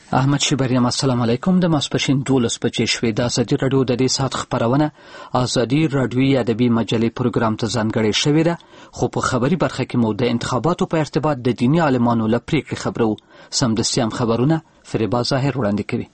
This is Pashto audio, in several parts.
احمد شیبریم السلام علیکم. د ماسپښین 12 بجې شوې. د ازادي راډیو د دې ساعت خبرونه ازادي راډیوي ادبي مجلې پروګرام ته ځانګړې شوې ده، خو په خبري برخه کې مو د انتخاباتو په ارتباط د دیني عالمانو له پریکړې خبرو. سمدستي هم خبرونه فریبا ظاهر وړاندې کوي.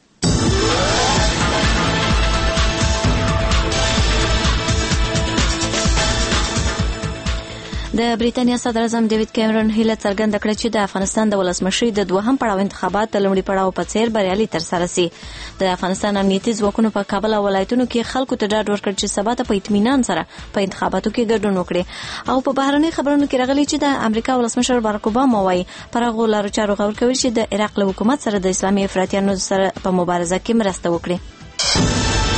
د بریتانیا صدر اعظم ډیوډ کیمرون هیله څرګنده کړه چې د افغانستان د ولسمشرۍ د دوهم پړاو انتخابات د لومړي پړاو په څیر بریالي ترسره شي. د افغانستان امنیتي ځواکونو په کابل او ولایتونو کې خلکو ته ډاډ ورکړ چې سبا ته په اطمینان سره په انتخاباتو کې ګډون وکړي. او په بهرنۍ خبرونو کې راغلي چې د امریکا ولسمشر باراک اوباما وايي پر هغو لارو چارو غور کوي چې د عراق له حکومت سره د اسلامي افراطیانو سره په مبارزه کې مرسته وکړي.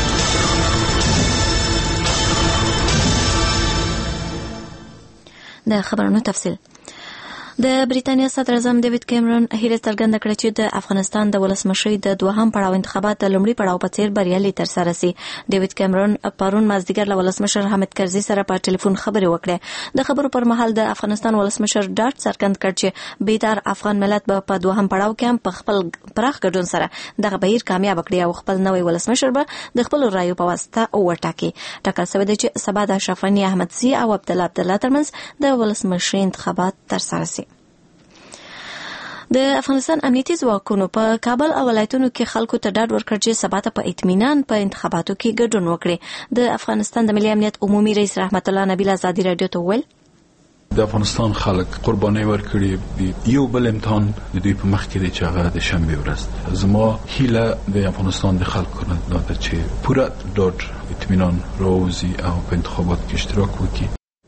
د خبرونو تفصیل. د بریتانیا صدر اعظم ډیوډ کیمرون هیله څرګنده کړه چې د افغانستان د ولسمشرۍ د دوهم پړاو انتخابات د لومړي پړاو په څیر بریالي ترسره شي. ډیوډ کیمرون پرون مازدیګر له ولسمشر حامد کرزي سره په ټلیفون خبرې وکړې. د خبرو پر مهال د افغانستان ولسمشر ډاډ څرګند کړ چې بیدار افغان ملت به په دوهم پړاو کې هم په خپل پراخ ګډون سره دغه بهیر کامیاب کړي او خپل نوی ولسمشر به د خپل رایو په واسطه وټاکي. ټاکل شوی دی چې سبا د اشرف غني احمدزي او عبدالله ترمنځ د ولسمشرۍ انتخابات ترسره شي. د افغانستان امنیتي ځواکونو په کابل او ولایتونو کې خلکو ته ډاډ ورکړ چې سبا ته په اطمینان په انتخاباتو کې ګډون وکړي. د افغانستان د ملي امنیت عمومي رئیس رحمت الله نبیل ازادي راډیو ته وویل د افغانستان خلک قرباني ورکړي. یو بل امتحان د دوی په مخ کې دی چې هغه د شنبې ورځ. زما هیله د افغانستان د خلکو نه ده چې پوره ډاډ اطمینان راوځي او په انتخاباتو کې اشتراک وکړي.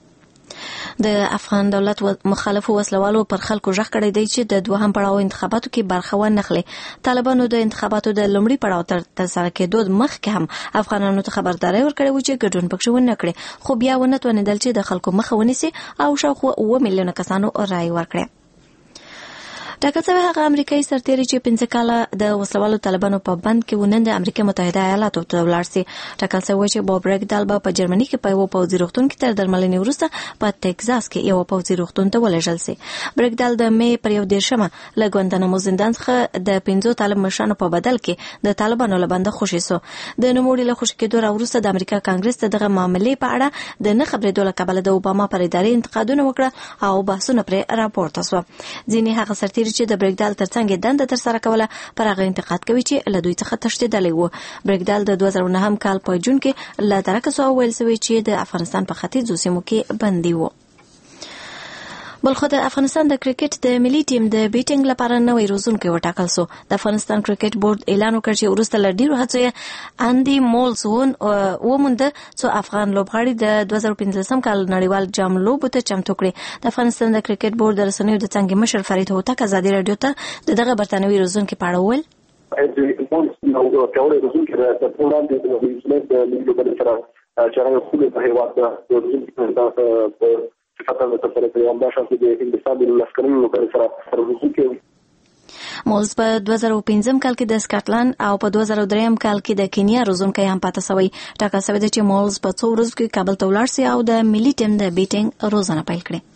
د افغان دولت مخالفو وسلوالو پر خلکو ژغ کړی دی چې د دوهم پړاو انتخاباتو کې برخه ونه اخلي. طالبانو د انتخاباتو د لومړي پړاو ترسره کېدو مخکې هم افغانانو ته خبرداری ورکړې و چې ګډون پکې ونه کړي، خو بیا ونه توانېدل چې د خلکو مخه ونیسي او شاوخوا 7 میلیونه کسانو رایې ورکړې. ټاکل شوی هغه امریکایي سرتیری چې 5 کاله د وسلوالو طالبانو په بند کې ونن د امریکا متحده ایالاتو ته ولاړ شي. ټاکل شوی چې بوب رګدال به په جرمني کې په یو پوځي روغتون کې تر درملنې وروسته په ټکزاس کې یو پوځي روغتون ته ولېږل شي. برګدال د مې پر 1 له ګوانتانامو زندان څخه د 5 طالب مشرانو په بدل کې د طالبانو له بنده خوشي شو. د نوموړي له خوشي کېدو وروسته د امریکا کانګرس ته دغه معاملې په اړه د نه خبرېدو له کبله د اوباما پر ادارې انتقادونه وکړه او بحثونه پر راپورته شو. ځینې هغه سرتیری چې د برګدال ترڅنګ دنده تر سره کوله پر هغه انتقاد کوي چې له دوی څخه تښتېدلی و. برګدال د 2009 کال په جون کې له درکه سو ویل شوی چې د افغانستان په ختیځو سیمو کې بندي و. بلخو د افغانستان د کرکټ د ملي ټیم د بیټینګ لپاره نوې روزونکی وټاکل شو. د افغانستان کرکټ بورډ اعلان وکړ چې وروسته له ډیرو هڅو اندي مولز وموند چې افغان لوبغاړي د 2015 کال نړیوال جام لوبو ته چمتو کړي. د افغانستان د کرکټ بورډ د رسنیو د څنګه مشر فرید هوتک ازادي راډیو ته دغه برتانوي روزونکی په اړه وویل نو کاوله روزونکی د پروګرام د انټرنیټ د لیګل سره چې هغه خپل په هیواد د روزونکی فتره د تفصیل په یوه باشا کې د هندستان د لسکرونو لپاره سره روزونکی مولز په 2015 کال کې د سکاټلند او په 2003 کال کې د کینیا روزونکی هم پاتې شوی. ټاکل شوی دی چې مولز په 2 ورځو کې کابل ته ولاړ شي او د ملي ټیم د بیټینګ روزنه پیل کړي.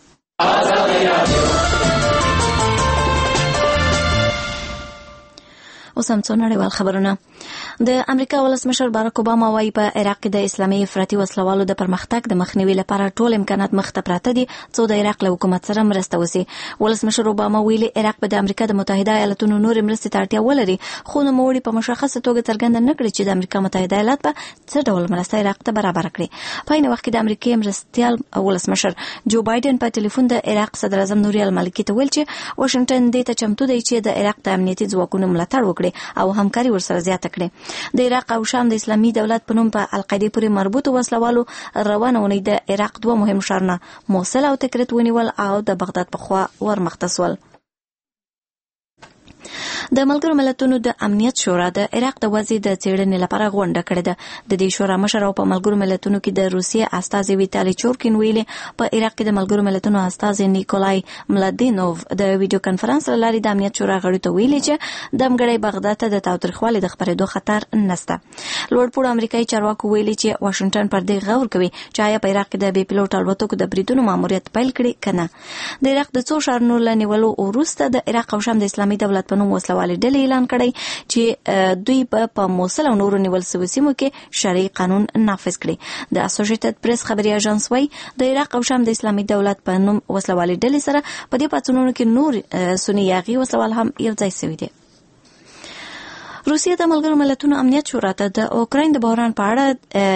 اوس هم څو نړیوال خبرونه. د امریکا ولسمشر باراک اوباما وايي په عراق کې د اسلامي افراطي وسلوالو د پرمختګ د مخنیوي لپاره ټول امکانات مخته پراته دي څو د عراق له حکومت سره مرسته وشي. ولسمشر اوباما ویلي عراق به د امریکا د متحده ایالاتونو نور مرستې ته اړتیا ولري، خو نوموړي په مشخصه توګه څرګنده نه کړې چې د امریکا متحده ایالات به څه ډول مرسته عراق ته برابر کړي. په عین وخت کې د امریکا مرستیال ولسمشر جو بایدن په ټلیفون د عراق صدر اعظم نوري المالکي ته ویل چې واشنگټن دې ته چمتو دی چې د عراق د امنیتي ځواکونو ملاتړ وکړي او همکاري ورسره زیاته کړي. د عراق او شام د اسلامي دولت په نوم په القاعده پورې مربوط وسلوالو روانه ونې د عراق 2 مهم ښارونه موصل او تکریت ونیول او د بغداد په خوا ورمخته شول. د ملګرو ملتونو د امنیت شورا د عراق د وضع د څېړنې لپاره غونډه کړې ده. د دې شورا مشر او په ملګرو ملتونو کې د روسیې استازي ویتالي چورکین ویلي په عراق کې د ملګرو ملتونو استازي نیکولای ملادینوف د ویډیو کانفرنس له لارې د امنیت شورا غړو ته ویلي چې دمګړی بغداد ته د تاوتریخوالي د خپرېدو خطر نشته. لوړپوړو امریکایي چارواکو ویلي چې واشنگټن پر دې غور کوي چې آیا په عراق کې د بې پیلوټ الوتکو د بریدونو ماموریت پیل کړي کنه. د عراق د څو ښارونو له نیولو وروسته د عراق او شام د اسلامي دولت په نوم وسله وسلوالې ډلې اعلان کړی چې دوی په موصل او نورو نیول شویو سیمو کې شرعي قانون نافذ کړي. د اسوسییټډ پریس خبري اژانس وايي د عراق او شام د اسلامي دولت په نوم وسلوالې ډلې سره په دې پاڅونونو کې نور سني یاغي وسوال هم یو ځای شوي دي. روسیه د ملګرو ملتونو امنیت شورا ته د اوکراین د بحران په اړه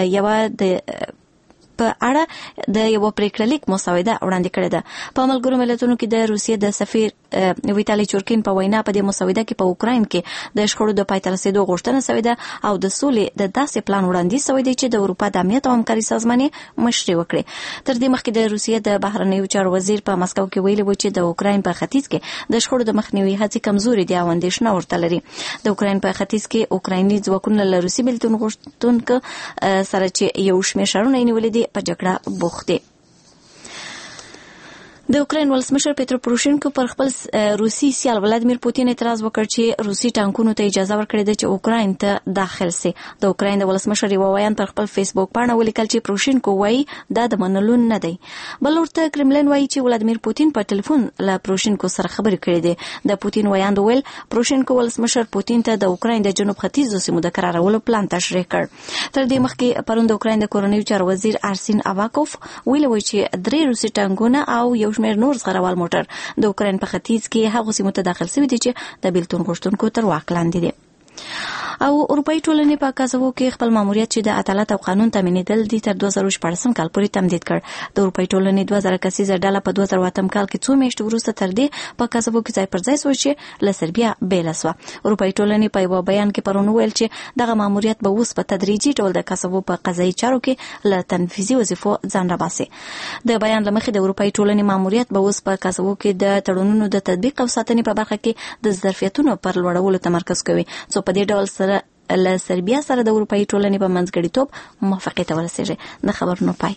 د یو پریکړه لیک مسوده وړاندې کړې ده. په ملګرو ملتونو کې د روسیې د سفیر ویتالي چورکین په وینا په دې مسوده کې په اوکراین کې د شخړو د پای ته رسیدو غوښتنه شوې ده او د سولې د داسې پلان وړاندیز شوی دی چې د اروپا د امنیت او همکاري سازمان مشري وکړي. تر دې مخکې د روسیې د بهرنیو چارو وزیر په مسکو کې ویلي و چې د اوکراین په ختیځ کې د شخړو د مخنیوي هڅې کمزوري دي او اندېښنه ورته لري. د اوکراین په ختیځ کې اوکرایني ځواکونه له روسي بېلتون غوښتونکو سره چې یو شمېر ښارونه یې نیولي دي په جګړه بوخت دي. د اوکراین ولسمشر پیترو پوروشینکو پر خپل روسي سیال ولادیمیر پوتین اعتراض وکړ چې روسي ټانکونو ته اجازه ورکړې ده چې اوکراین ته داخل شي. د اوکراین د ولسمشر یو ویان پر خپل فیسبوک باندې ولیکل چې پوروشینکو وایي دا د منلو نه دی. بل ورته کرملین وایي چې ولادیمیر پوتین په ټلیفون له پوروشینکو سره خبرې کړې دي. د پوتین ویان ویل پوروشینکو ولسمشر پوتین ته د اوکراین د جنوب ختیځو سیمو د قرارولو پلان تشریح کړ. تر دې مخکې پرون د اوکراین د کورنیو چارو وزیر ارسین اواکوف ویلي و چې 3 روسي ټانکونه او یو شمېر نور زغروال موټر د اوکراین په ختیځ کې هغه سیمو ته داخل شوي دي چې د بیلتون غوښتونکو تر واک لاندې دي. او اروپאי ټولنې په کاسوو کې خپل ماموریت چې د عدالت او قانون تامینېدل دي تر 2014 کال پورې تمدید کړ. د اروپאי ټولنې 2000 کسیزه ډله په 2008 کال کې 2 میاشتې وروسته تر دې په کاسوو کې ځای پر ځای شو چې له سربیا بیل شو. اروپאי ټولنې په یو بیان کې پرون ویل چې دغه ماموریت به اوس په تدریجي ډول د کاسوو په قضایي چارو کې له تنفیذي وظیفو ځان راباسي. د بیان لمخې د اروپאי ټولنې ماموریت به اوس په کاسوو کې د تړونونو د تطبیق او ساتنې په برخه کې د ظرفیتونو پر لوړولو تمرکز کوي. څو په دې ډول سره له سربیا سره د اروپאי ټولنې په منځګړیتوب موافقې ته ورسېږي. د خبرونو پای.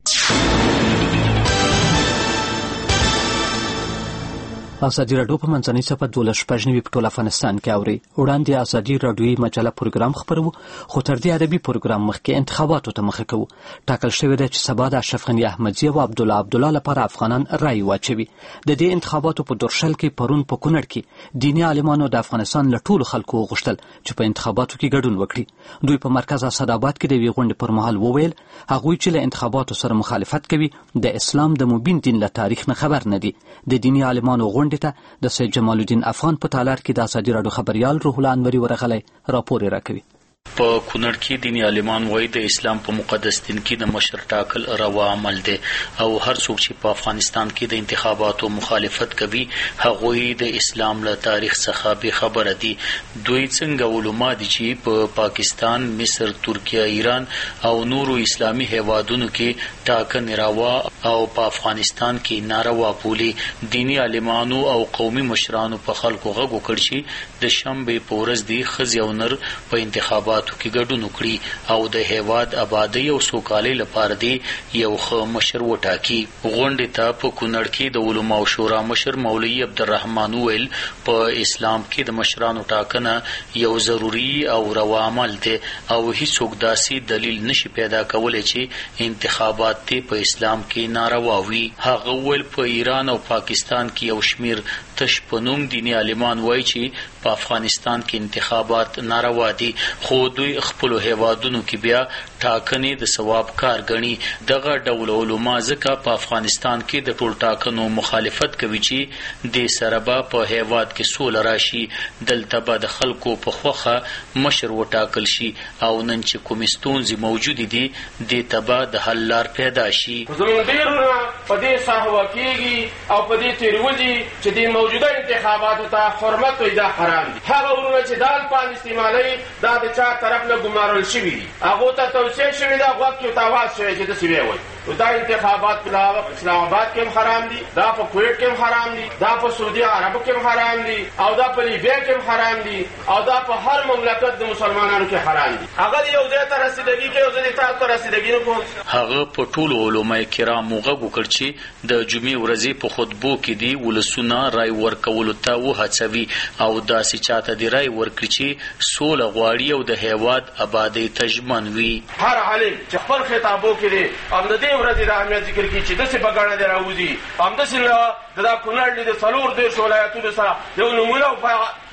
ازادي راډیو په منځنۍ صفحه 12 په ټول افغانستان کې اوري. وړاندې ازادي راډیوي مجله پروګرام خبرو خو تر دې ادبي پروګرام مخکې انتخاباتو ته مخه کوو. ټاکل شوی دی چې سبا د اشرف غنی احمدزي او عبدالله لپاره افغانان رای واچوي. د دې انتخاباتو په دورشل کې پرون په کونړ کې دیني عالمانو د افغانستان له ټولو خلکو غوښتل چې په انتخاباتو کې ګډون وکړي. دوی په مرکز اسداباد کې د یوې غونډې پر مهال وویل هغوی چې له انتخاباتو سره مخالفت کوي د اسلام د مبین دین له تاریخ نه خبر نه دي. د دیني عالمانو غونډې ته د سید جمال الدین افغان په تالار کې د ازادي راډیو خبريال روح الله انوري ورغلی راپور راکوي. په کونړ کې دیني عالمان وایي د اسلام په مقدس دین کې د مشر ټاکل روا عمل دی او هر څوک چې په افغانستان کې د انتخاباتو مخالفت کوي هغوی د اسلام له تاریخ څخه بې خبره دي. دوی څنګه علما دي چې په پاکستان، مصر، ترکیه، ایران او نورو اسلامي هیوادونو کې ټاکنې روا او په افغانستان کې ناروا بولي. دیني عالمانو او قومي مشرانو په خلکو غږ وکړ چې د شنبې په ورځ د ښځې او نر په انتخاباتو کې ګډون وکړي او د هیواد آبادی او سوکالۍ لپاره دی یو ښه مشر وټاکي. غونډې ته په کونړ کې د علماء شورا مشر مولوي عبدالرحمن ویل په اسلام کې د مشرانو ټاکنه یو ضروري او روا عمل دی او هیڅوک داسې دلیل نشي پیدا کولی چې انتخابات په اسلام کې ناروا وي. هغه ویل په ایران او پاکستان کې یو شمیر تش په نوم دیني عالمان وایي چې په افغانستان کې انتخابات ناروا دي خو دوی خپل هیوادونو کې بیا ټاکنې د ثواب کار ګڼي. دغه ډول علما ځکه په افغانستان کې د ټول ټاکنو مخالفت کوي چې د سره به په هیواد کې سوله راشي. دلته به د خلکو په خوخه مشر وټاکل شي او نن چې کومې ستونزې موجودې دي دې ته به د حل لار پیدا شي. زموږ ډېرونه په دې سهوه کېږي او په دې تېروځي چې د موجوده انتخاباتو ته حرمت وي دا حرام دي. هغه ورونه چې دا الفاظ استعمالوي دا د چا طرف نه ګمارل شوي دي، هغو ته توصیه شوې ده غوږ کې ورته اواز شوی چې داسې ویې وایي. دا انتخابات په اسلام آباد کې هم حرام دي، دا په کویټ کې هم حرام دي، دا په سعودي عربو کې هم حرام دي او دا په لیبیا کې هم حرام دي او دا په هر مملکت د مسلمانانو کې حرام دي. هغه یو ځای ته رسیدګي کوي او زه د تاسو ته رسیدګي نه کوم. هغه په ټولو علماء کرامو غږ وکړ چې د جمعې ورځې په خطبو کې دی ولسونه رای ورکولو ته وهڅوي او داسې چاته دی رای ورکړي چې سوله غواړي او د هیواد آبادۍ ته ژمن وي. هر عالم چې خپل خطابو کې دی هم د دې ورځې د اهمیت ذکر کوي چې داسې بګاڼه دی راوځي همداسې د دا کونړ د 4 ولایتونو سره یو نمونه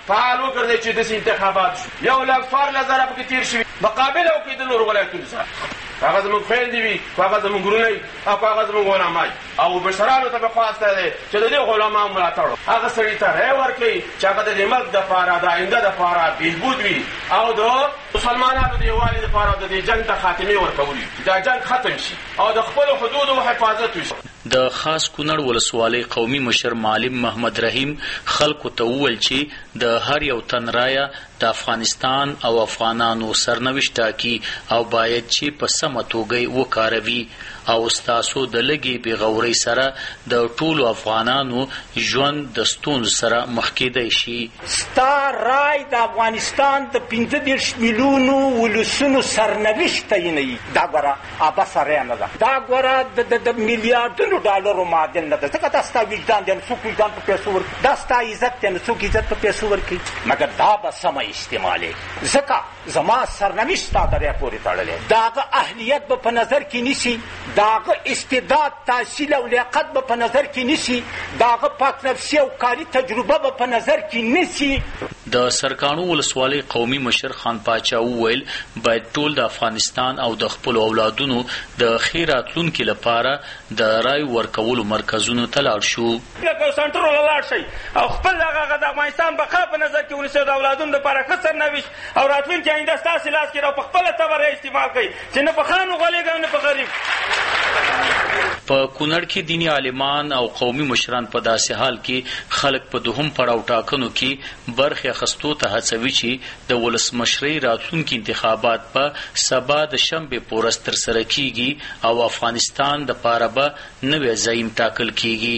فعال وګرځي چې داسې انتخابات شو 1,14,000 پکې تېر شوي مقابله وکړي د نورو ولایتونو سره. هغه زموږ خویندې وي، هغه زموږ ورونه وي او هغه زموږ علما وي. او بشرانو ته به خواسته دی چې د دې علماو ملاتړ هغه سړي ته رایه ورکړي چې هغه د دې ملک دپاره د آینده دپاره بهبود وي او د مسلمانانو د یووالي دپاره د دې جنګ ته خاتمې ورکول وي، چې دا جنګ ختم شي او د خپلو حدودو حفاظت وشي. د خاص کونړ ولسوالۍ قومي مشر معلم محمد رحیم خلکو ته وویل چې د هر یو تن رایه د افغانستان او افغانانو سرنوشت ټاکي او باید چې په سمه توګه وکاروي او ستاسو د لږې بېغورۍ سره د ټولو افغانانو ژوند د ستونزو سره مخ کېدی شي. ستا رای د افغانستان د 15 میلیونو ولسونو سرنوشت تعینوي. دا ګوره ابسه رایه نه ده، دا ګوره د میلیاردونو ډالرو معادل نه ده، ځکه دا ستا وجدان دی، څوک وجدان په پیسو ورکوي، دا ستا عزت دی، څوک عزت په پیسو ورکوي، مګر دا به سمه استعمالوي. ځکه زما سرنوشت ستا د رایې پورې تړلی، د هغه اهلیت به په نظر کې نیسي، د هغه استعداد تحصیل او لیاقت به په نظر کې نیسي، د هغه پاک نفسي او کاري تجربه به په نظر کې نیسي. د سرکاڼو ولسوالۍ قومي مشر خان پاچا وویل باید ټول د افغانستان او د خپلو اولادونو د ښې راتلونکي لپاره د رای ورکولو مرکزونو ته لاړ شو. لکه سنټرو ته لاړ شئ او خپل هغه د افغانستان بقا په نظر کې ونیسئ، د اولادونو دپاره ښه سرنوشت او راتلونکي آینده ستاسې لاس کې او په خپله تبره استعمال کړئ چې نه په خان وغولېږئ نه په غریب. په کونړ کې دیني عالمان او قومي مشران په داسې حال کې خلک په دوهم پړاو ټاکنو کې برخې اخیستو ته هڅوي چې د ولسمشرۍ راتلونکي انتخابات په سبا د شنبې په ورځ ترسره کیږي او افغانستان دپاره به نوی زعیم ټاکل کیږي.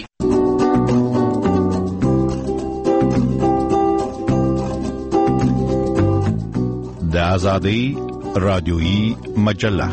د آزادۍ رادیویي مجله.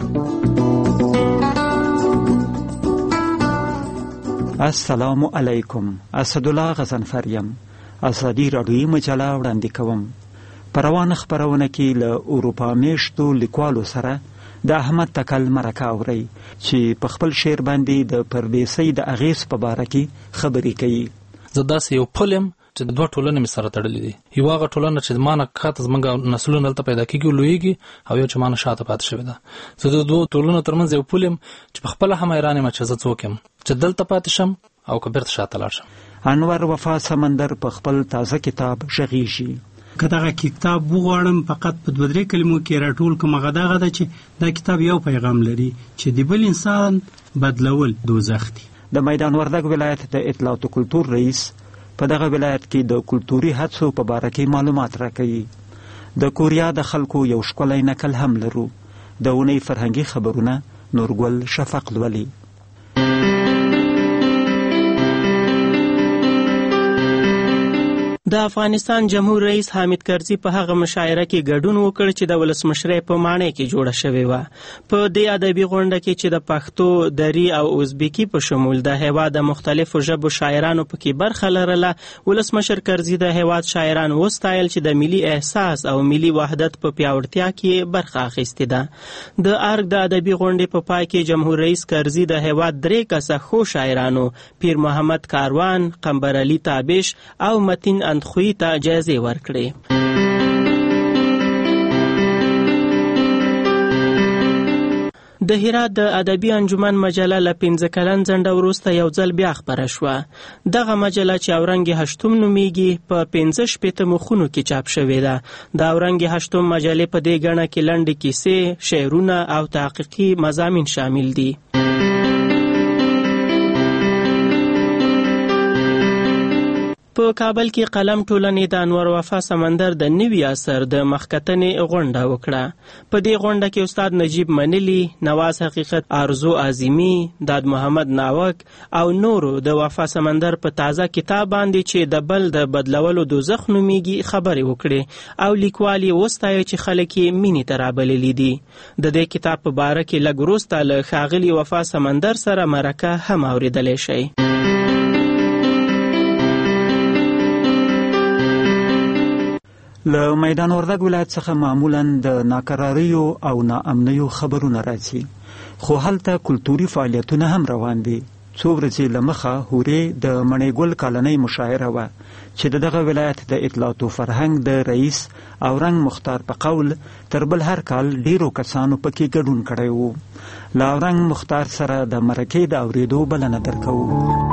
السلام علیکم. اسدالله غضنفریم. ازادي رادیویي مجله وړاندې کوم. په روانه خپرونه کې له اروپا میشتو لیکوالو سره د احمد تکل مرکه اورئ چې په خپل شعر باندې د پردیسۍ د اغیز په باره کې خبرې کوي. زه داسې یو پل یم چې دوه ټولنې مې سره تړلې دي. یو هغه ټولنه چې ما نه کاته زموږ نسلونه دلته پیدا کېږي لویږي او یو چې ما نه شاته پاتې شوې ده. زه د دوه ټولنو ترمنځ یو پل یم چې په خپله هم حیران یم چې زه څوک یم چې دلته پاتې شم او که بیرته شاته لاړ شم. انور وفا سمندر په خپل تازه کتاب غږیږي. که دغه کتاب وغواړم فقط په 2-3 کلمو کې راټول کوم، هغه دغه ده چې دا کتاب یو پیغام لري چې د بل انسان بدلول دوزخ دی. د میدان وردګ ولایت د اطلاعات او کلتور رئیس په دغه ولایت کې د کلتوري هڅو په باره کې معلومات راکوي. د کوریا د خلکو یو ښکلی نکل هم لرو. د اونۍ فرهنګي خبرونه نورګل شفق لولي. د افغانستان جمهور رئیس حامد کرزي په هغه مشاعره کې ګډون وکړ چې د ولسمشرۍ په معنی کې جوړه شوې وه. په دې ادبي غونډه کې چې د پښتو، دری او ازبیکي په شمول د هېواد د مختلفو ژبو شاعرانو پکې برخه لرله، ولسمشر کرزي د هېواد شاعران وستایل چې د ملي احساس او ملي وحدت په پیاوړتیا کې برخه اخیستې ده. د ارګ د ادبي غونډې په پای کې جمهور رئیس کرزي د هېواد 3 کسه ښو شاعرانو پیر محمد کاروان، قمبر علي تابش او متین خوی ته جایزې ورکړې. د هرات د ادبي انجمن مجله له 15 کلن ځنډه وروسته یو ځل بیا خپره شوه. دغه مجله چې اورنګ هشتم نومیږي په 15 مخونو کې چاپ شوې ده. د اورنګ هشتم مجلې په دې ګڼه کې لنډې کیسې، شعرونه او تحقیقي مضامین شامل دي. په کابل کې قلم ټولنې د انور وفا سمندر د نوي عصر د مخکتنې غونډه وکړه. په دې غونډه کې استاد نجیب منلی، نواز حقیقت، آرزو اعظمي، داد محمد ناوک او نورو د وفا سمندر په تازه کتاب باندې چې د بل د بدلولو دوزخ نومیږي خبرې وکړي او لیکوال یې وستایه چې خلک یې مینې ته رابللي دي. د دې کتاب په باره کې لږ وروسته له ښاغلي وفا سمندر سره مرکه هم اورېدلی شئ. له میدان وردګ ولایت څخه معمولا د ناکراریو او ناامنیو خبرونه راځي، خو هلته کلتوري فعالیتونه هم روان دي. څو ورځې لمخه هورې د مڼې ګل کالنۍ مشاعره وه چې دغه ولایت د اطلاعات او فرهنګ د رئیس اورنګ مختار په قول تر بل هر کال ډیرو کسانو پکې ګډون کړی وو. له اورنګ مختار سره د مرکې د اورېدو بلنه درکوو.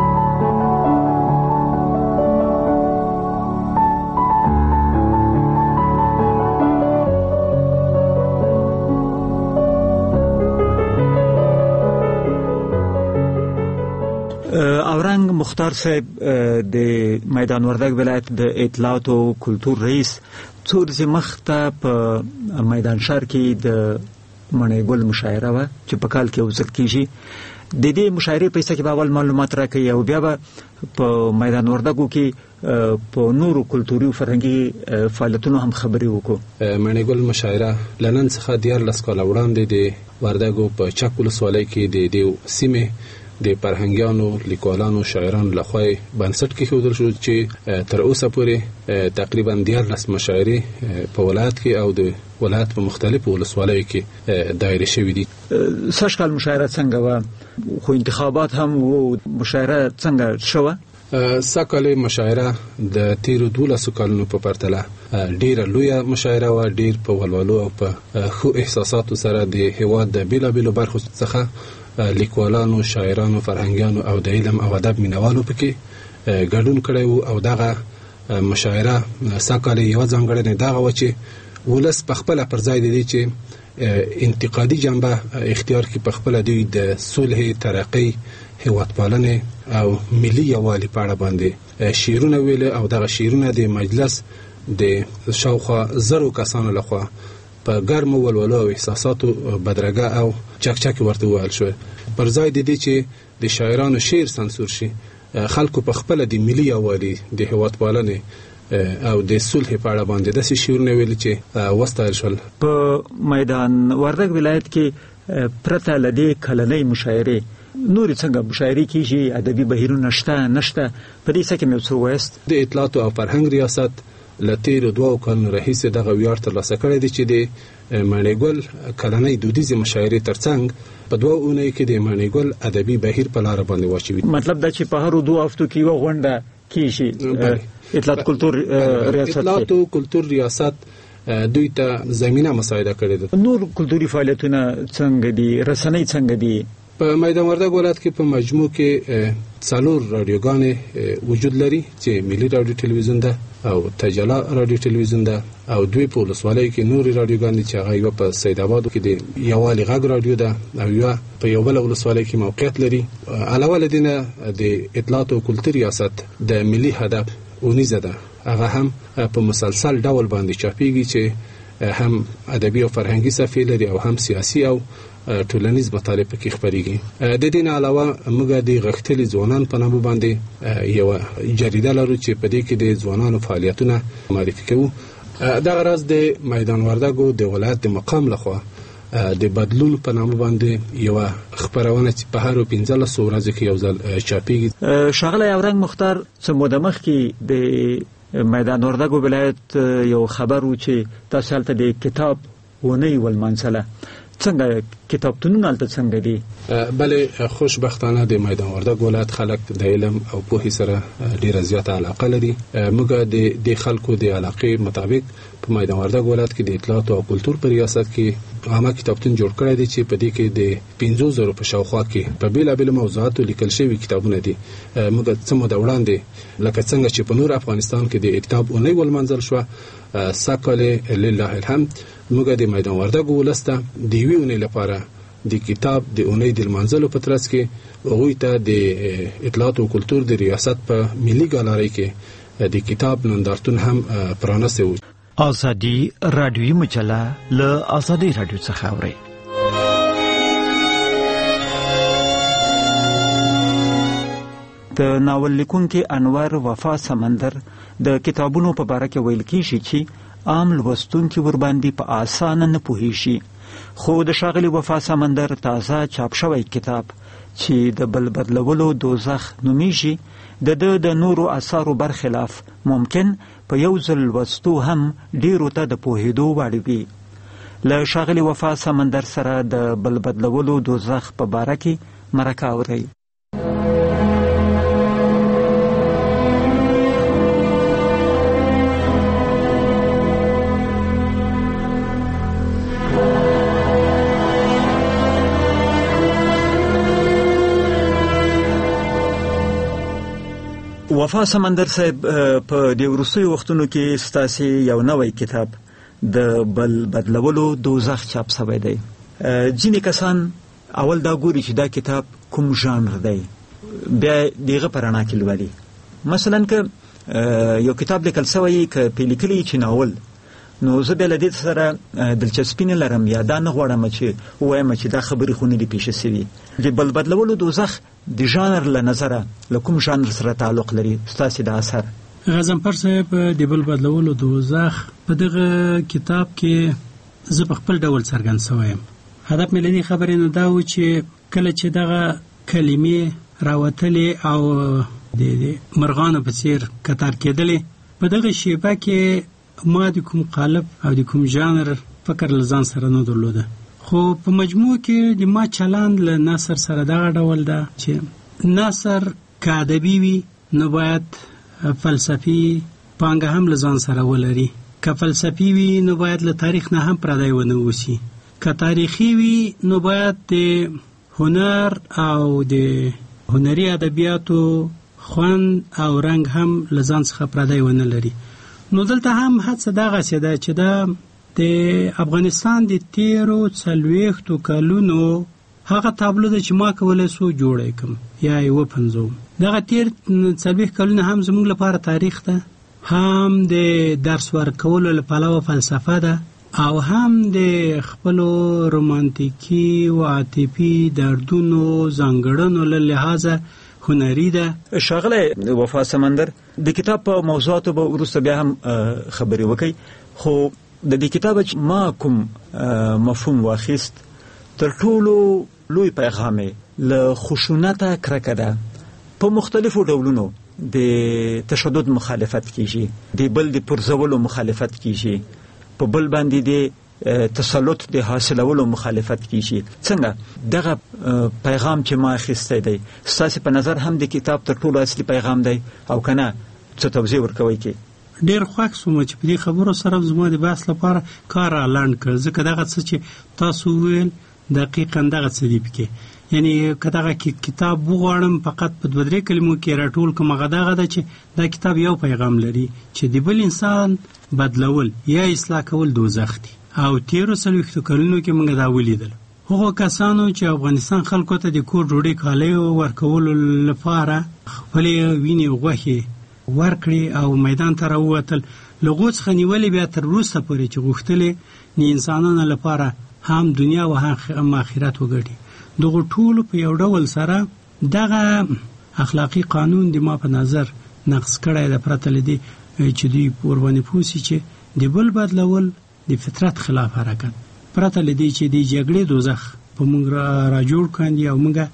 اورنګ مختار صاحب د میدان وردګ ولایت د اطلاعات او کلتور رئیس څو ورځې مخته په میدان شهر کې د مڼې ګل مشاعره وه چې په کال کې یو ځل کېږي. د دې مشاعرې په حصه کې به اول معلومات راکوي او بیا به په میدان وردګو کې په نورو کلتوري او فرهنګي فعالیتونو هم خبرې وکړو. مڼې ګل مشاعره له نن څخه 14 کاله وړاندې د وردګو په چک ولسوالۍ کې د سیمې د فرهنګیانو، لیکوالانو، شاعرانو لخوا بنسټ کېښودل شو چې تر اوسه پورې تقریبا 14 مشاعرې په ولایت کې او د ولایت په مختلفو ولسوالیو کې دایره شوي دي. سږ کال مشاعره څنګه وه؟ خو انتخابات هم و، مشاعره څنګه شوه؟ سږ کال مشاعره د تیرو 12 کالونو په پرتله ډیره لویه مشاعره وه. ډیر په ولولو او په ښو احساساتو سره د هېواد د بېلابېلو برخو څخه لیکوالانو، شاعرانو، فرهنګیانو او د علم او ادب مینوالو پکې ګډون کړی وو. او دغه مشاعره سږ کال یوه ځانګړنه دغه وه چې ولس په خپله پر ځای د دې چې انتقادي جنبه اختیار کړي، په خپله دوی د صلح، ترقۍ، هېوادپالنې او ملي یووالي په اړه باندې شعرونه ویل او دغه شعرونه د مجلس د شاوخوا 1000 کسانو لخوا په ګرمو ولولو او احساساتو بدرګه او چکچک ورته وویل شو. پر ځای د دې چې د شاعرانو شعر سانسور شي، خلکو په خپله د ملي یووالي، د هېوادپالنې او د صلح په اړه باندې داسې شعرونه ویل چې وستایل شول. په میدان وردګ ولایت کې پرته له دې کلنۍ مشاعرې نورې څنګه مشاعرې کېږي؟ ادبي بهیرونه شته نشته؟ په دې څه کې مې څه وایست؟ د اطلاعات او فرهنګ ریاست له تیرو 2 کالونو راهیسې دغه ویاړ ترلاسه کړی دی چې د مڼې ګل کلنۍ دودیزې مشاعرې ترڅنګ په 2 اونیو کې د مڼې ګل ادبي بهیر په لاره باندې واچوي. مطلب دا چې په هرو 2 هفتو کې یوه غونډه کېږي. اطلاعات او کلتور ریاست دوی ته زمینه مساعده کړې ده. نور کلتوري فعالیتونه څنګه دي؟ رسنۍ څنګه دي؟ په میدان وردګ ولایت کې په مجموع کې 4 رادیوګانې وجود لري چې ملي رادیو تلویزیون ده او تجلا رادیو تلویزیون ده او 2 په ولسوالیو کې نورې رادیوګانې چې هغه یوه په سید آباد کې د یووالي غږ رادیو ده او یوه په یو بله ولسوالۍ کې موقعیت لري. علاوه له دې نه د اطلاعات او کلتور ریاست د ملي هدف اونیزه ده، هغه هم په مسلسل ډول باندې چاپیږي چې هم ادبي او فرهنګي صفحې لري او هم سیاسي او ټولنیز مطالب پکې خپریږي. د دې نه علاوه موږ د غښتلي ځوانان په نامه باندې یوه جریده لرو چې په دې کې د ځوانانو فعالیتونه معرفي کوو. دغه راز د میدان وردګو د ولایت د مقام لخوا د بدلون په نامه باندې یوه خپرونه چې په هرو 15 ورځو کې یو ځل چاپیږي. ښاغلی اورنګ مختار، څه موده مخکې د میدان وردګو ولایت یو خبر و چې تاسو هلته د کتاب ونې ولمانځله. څنګه کتابتونونه هلته څنګه دي؟ بله، خوشبختانه د میدان وردګ ولایت خلک د علم او پوهې سره ډیره زیاته علاقه لري. موږ د خلکو د علاقې مطابق په میدان وردګ ولایت کې د اطلاعات او کلتور په ریاست کې عامه کتابتون جوړ کړی دی چې په دې کې د 50,000 په شاوخوا کې په بېلابېلو موضوعاتو لیکل شوي کتابونه دي. موږ څه موده وړاندې لکه څنګه چې په نور افغانستان کې د کتاب اونۍ ولمانځل شوه، سږ کال لله الحمد موږ د میدان وردګ ولس ته د یوې اونۍ لپاره د کتاب د اونۍ د لمانځلو په ترڅ کې هغوی ته د اطلاعات او کلتور د ریاست په ملي ګالرۍ کې د کتاب نندارتون هم پرانستی و. آزادي رادیویي مجله له آزادي رادیو څخه اورئ. د ناول لیکونکي انور وفا سمندر د کتابونو په باره کې ویل کېږي چې عام لوستونکي ورباندې په اسانه نه پوهیږي، خو د ښاغلي وفا سمندر تازه چاپ شوی کتاب چې د بل بدلولو دوزخ نومیږي د نورو اثارو برخلاف ممکن په یو ځل لوستو هم ډیرو ته د پوهېدو وړ وي. له ښاغلي وفا سمندر سره د بل بدلولو دوزخ په باره کې مرکه اورئ. وفا سمندر صاحب په دې وروستیو وختونو کې ستاسې یو نوی کتاب د بل بدلولو دوزخ چاپ شوی دی. ځینې کسان اول دا ګوري چې دا کتاب کوم ژانر دی، بیا دغه په رڼا کې لولي. مثلا که یو کتاب لیکل شوی که په لیکلي چې ناول، نو زه بیا له دې سره دلچسپي نه لرم یا دا نه غواړم چې ووایم چې دا خبرې خو نه دي پیښې شوي. د بل بدلولو دوزخ د ژانر له نظره له کوم ژانر سره تعلق لري ستاسې د اثر؟ غضنفر صاحب د بل بدلولو دوزخ په دغه کتاب کې زه په خپل ډول څرګند شوی یم. هدف مې له دې خبرې نه دا و چې کله چې دغه کلمې راوتلې او د مرغانو په څیر کتار کېدلې، په دغه شیبه کې ما د کوم قالب او د کوم ژانر فکر له ځان سره نه درلوده، خو په مجموع کې د ما چلند له نثر سره دغه ډول ده چې نثر که ادبي وي نو باید فلسفي پانګه هم له ځان سره ولري، که فلسفي وي نو باید له تاریخ نه هم پردی ونه اوسي، که تاریخي وي نو باید د هنر او د هنري ادبیاتو خوند او رنګ هم له ځان څخه پردی ونه لري. نو دلته هم هڅه دغسې ده چې دا د افغانستان د تیرو 40 کلونو هغه تابلو ده چې ما کولی سو جوړی کم یا یې وپنځوم. دغه تیر 40 کلونه هم زموږ لپاره تاریخ ده، هم د درس ورکولو له پلوه فلسفه ده، او هم د خپلو رومانتیکي و عاطفي دردونو ځانګړنو له لحاظه هنري ده. ښاغلی وفا سمندر، د کتاب په موضوعاتو به وروسته بیا هم خبرې وکړئ، خو د دې کتاب چې ما کوم مفهوم واخیست، تر ټولو لوی پیغام له خشونته کرکه ده. په مختلفو ډولونو د تشدد مخالفت کیږي، د بل د پرزولو مخالفت کیږي، په بل باندې د تسلط د حاصلولو مخالفت کیږي. څنګه دغه پیغام چې ما اخیستی دی ستاسې په نظر هم د کتاب تر ټولو اصلي پیغام دی او که نه څه توضیح ورکوئ کې؟ ډېر خوښ سوم چې په دې خبرو سره زما د بحث لپاره کار رالنډ کړ، ځکه دغه څه چې تاسو وویل دقیقا دغه څه دي پکې. یعنی که دغه کتاب وغواړم فقط په 2-3 کلمو کې راټول کړم، هغه دغه ده چې دا کتاب یو پیغام لري چې د بل انسان بدلول یا اصلاح کول دوزخ دي. او تیرو 40 کلونو کې موږ دا ولیدل. هغو کسانو چې افغانستان خلکو ته د کور ډوډۍ کالیو ورکولو لپاره خپلې وینې غوښې ورکړي او میدان ته راووتل، له هغو څخه نیولې بیا تر وروسته پورې چې غوښتلې د انسانانو لپاره هم دنیا و هم آخرت وګټي. دغو ټولو په یو ډول سره دغه اخلاقي قانون د ما په نظر نقص کړی ده، پرته له دې چې دوی ورباندې پوه سي چې د بل بدلول د فطرت خلاف حرکت، پرته له دې چې د جګړې دوزخ په موږ را جوړ کاندي او موږ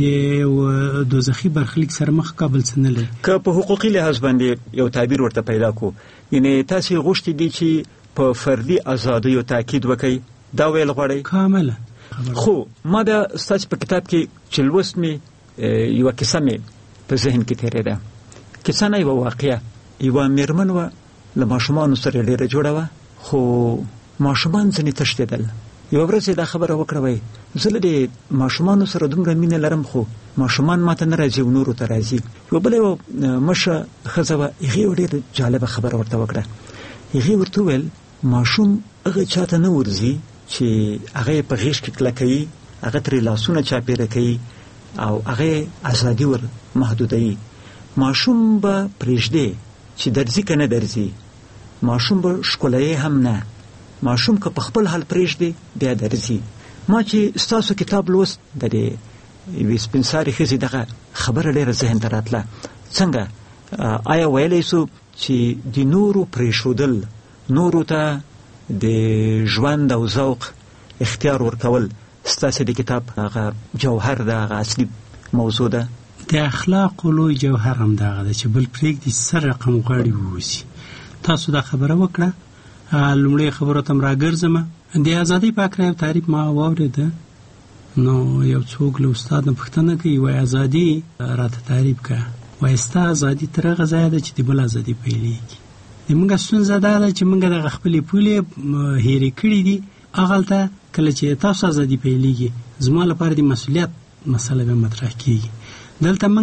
د دوزخي برخلیک سره مخ قابل څه نه لري. که په حقوقي لحاظ باندې یو تعبیر ورته پیدا کو، یعنی تاسې غوښتي دي چې په فردي ازادیو تاکید وکړئ، دا ویل غواړئ؟ کامله. خو ما بیا ستاسې په کتاب کې چې لوست مې یوه کیسه مې په ذهن کې تېرېده. کیسه نه یوه واقعه، یوه مېرمن وه له ماشومانو سره ډېره جوړه وه، خو ماشومان ځنې تښتېدل. یوه ورځ یې دا خبره وکړه، وایي زه له دې ماشومانو سره دومره مینه لرم خو ماشومان ماته نه راځي او نورو ته راځي. یوه بله یوه مشه ښځه وه، هغې یوه ډېره جالبه خبره ورته وکړه. هغې ورته وویل ماشوم هغه چاته نه ورځي چې هغه یې په غېږ کې کلکوي، هغه ترې لاسونه چاپېره کوي او هغه ازادي ور محدودوي. ماشوم به پرېږدي چې درځي که نه درځي، ماشوم به ښکلوي هم نه، ماشوم که په خپل حال پرېږدي بیا درځي. ما چې ستاسو کتاب لوست د دې یوې سپین سارې ښځې دغه خبره ډېره ذهن ته راتله. څنګه آیا ویلی سو چې د نورو پرېښودل، نورو ته د ژوند او ذوق اختیار ورکول ستاسې د کتاب هغه جوهر ده، هغه اصلي موضوع ده؟ د اخلاقو لوی جوهر هم دغه ده چې بل پرېږدي سر رقم غواړي ووسي. تاسو دا خبره وکړه. لومړی خبرو ته راګرځم، د ازادۍ په اړه یو تعریف ما واورېده، نو یو څوک له استاد نه پوښتنه کوي، وایي ازادي راته تعریف کړه. وایي ستا ازادي تر هغه ځایه ده چې د بل ازادي پیلېږي. زموږ ستونزه دا ده چې موږ دغه خپلې پولې هېرې کړي دي. هغلته کله چې تاسو ازادي پیلېږي زما لپاره د مسؤلیت مسله به مطرح کېږي. دلته موږ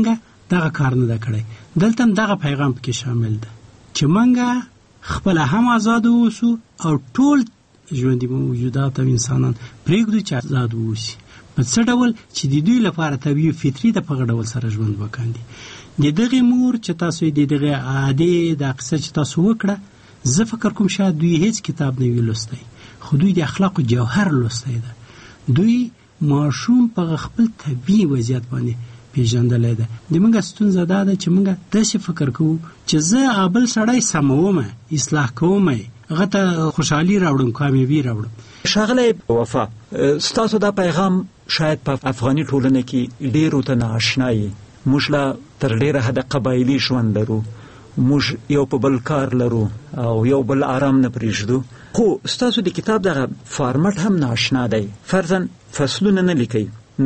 دغه کار نه کړی. دلته دغه پیغام کې شامل ده چې منګه خپل هم آزاد اوسو او ټول ژوندي موجودات او انسانان پرېږدو چې آزاد اوسي په څه ډول چې د دوی لپاره طبیعي فطري د په ډول سره ژوند وکاندي. د دغه مور چې تاسو د دغه عادي د قصه چې تاسو وکړه، زه فکر کوم شاید دوی هیڅ کتاب نه وی لوستی، خو دوی د اخلاق جوهر لوستی ده. دوی ماشوم په خپل طبیعي وضعیت باندې پیژندلای ده. د موږ ستونزه دا ده چې موږ داسې فکر کوو چې زه ابل سړی سموم، اصلاح کوم، غته خوشحالي راوړم، کامیابی راوړم. شاغله وفا، ستاسو دا پیغام شاید په افغاني ټولنه کې ډیرو ته ناشنایي. موږ لا تر ډیره حد قبایلی ژوند لرو، موږ یو په بل کار لرو او یو بل آرام نه پریږدو. خو ستاسو د کتاب دغه فارمټ هم ناشنا دی. فرضاً فصلونه نه لیکي،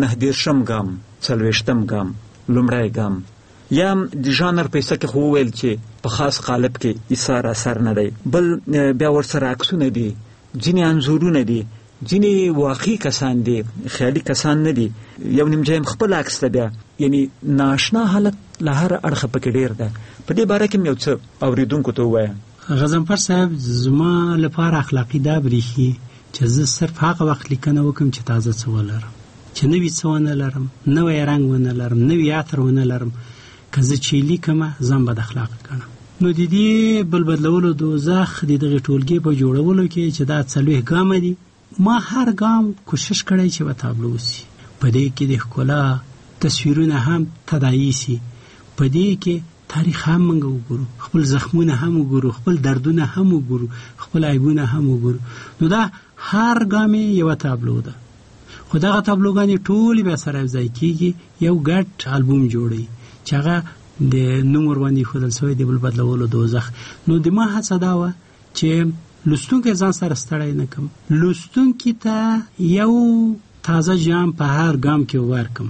9 ګام، 40 ګام، لومړی ګام، یا د ژانر په څه کې خو ویل چې په خاص قالب کې ایثار اثر نه دی، بل بیا ورسره عکسونه دي، ځینې انځورونه دي، ځینې واقعي کسان دي، خیالي کسان نه دي، یو نیم جایم خپل عکس ته بیا، یعنی ناشنا حالت له هر اړخه پکې ډیر ده. په دې باره کې یو څه اوریدونکو ته ووایم. غضنفر صاحب، زما لپاره اخلاقي دا بریښي چې زه صرف هغه وخت لیکنه وکم چې تازه څه ولرم، چې نوی څه ونه لرم، نوی رنګ ونه لرم، نوی عطر ونه لرم. که زه چې لیکم ځان بد اخلاقه ګڼم. نو د دې بل بدلولو دوزخ د دغه ټولګي په جوړولو کې چې دا 40 ګام دي، ما هر ګام کوشش کړی چې وتابلو وسی. په دې کې د ښکلا تصویرونه هم تداعی سي، په دې کې تاریخ هم موږ وګورو، خپل زخمونه هم وګورو، خپل دردونه هم وګورو، خپل عیبونه هم وګورو. نو دا هر ګام یو تابلو ده. خو دغه تابلوګانې ټولې بیا سره یوځای کېږي، یو ګډ البوم جوړوي چې هغه د نوم ورباندې ایښودل سوی د بل بدلولو دوزخ. نو د ما هڅه دا وه چې لوستونکی ځان سره ستړی نه کړم، لوستونکي ته یو تازه جام په هر ګام کې ورکړم.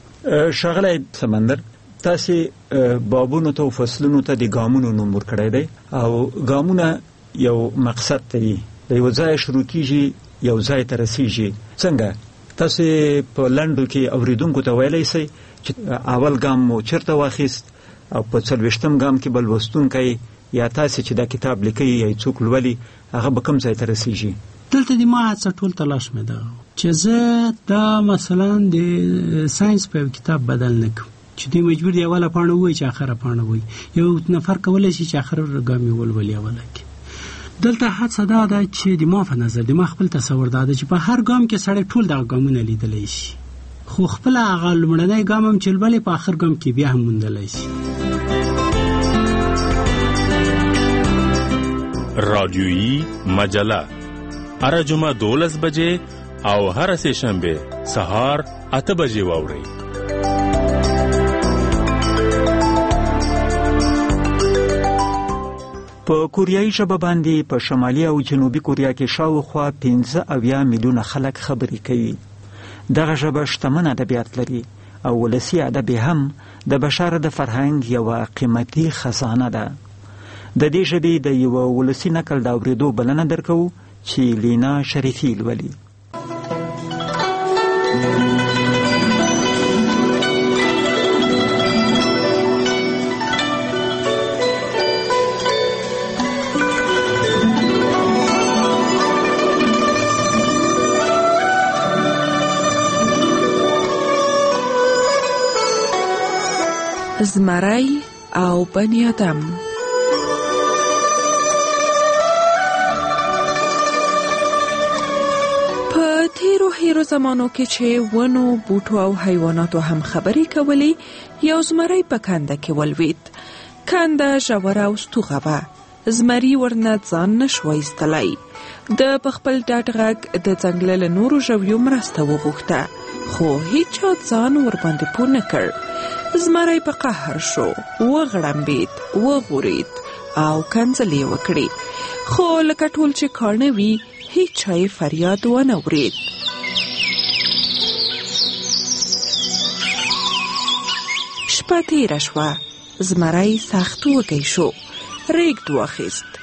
ښاغلی سمندر، تاسې بابونو ته او فصلونو ته د ګامونو نوم ورکړی دی، او ګامونه یو مقصد ته دي، د یو ځای شروع کېږي، یو ځای ته رسېږي. څنګه تاسې په لنډو کې اوریدونکو ته ویلی سئ چې اول ګام مو چېرته واخیست او په 40 ګام کې به لوستونکی یا تاسې چې دا کتاب لیکئ یا څوک لولي هغه به کوم ځای ته رسېږي؟ دلته د ما هڅه ټول تلاش مې ده چې زه دا مثلا د ساينس په کتاب بدل نه کړم چې دوی مجبور دی اوله پاڼه وایي چې آخره پاڼه وایي. یو نفر کولی شي چې آخره ګام یې ولولي اوله کې. دلته هڅه دا ده چې د ما په نظر، د ما خپل تصور دا ده چې په هر ګام کې سړی ټول دغه ګامونه لیدلی شي، خو خپل هغه لومړنی ګام هم چې لولي په آخر ګام کې بیا هم موندلی شي. رادیویی مجله هر جمعه 12 بجې او هر سه شنبه سهار 8 بجې واورئ. په کوریایي ژبه باندې په شمالي او جنوبي کوریا کې شاوخوا 15 میلیونه خلک خبرې کوي. دغه ژبه شتمن ادبیات لري او ولسي ادب هم د بشر د فرهنګ یوه قیمتي خزانه ده. د دې ژبې د یوه ولسي نکل د اورېدو بلنه درکوو چې لینا شریفي لولي. زمری او بنی آدم. په تیرو هیرو زمانو کې چې ونو، بوټو او حیواناتو هم خبرې کولی، یو زمری په کنده کې ولوید. کنده ژوره او ستوغه وه. زمری ورنه ځان نشو ایستلی. د په خپل ډاډ غږ د ځنګله له نورو ژویو مرسته وغوښته، خو هیچا ځان ورباندې پوه نه کړ. زمری په قهر شو، وغړمبید، وغورید او کنځلې وکړې، خو لکه ټول چې کاڼه وي هیچا یې فریاد ونه اورېد. شپه تېره شوه. زمری سخت وږی شو، ریګ واخیست.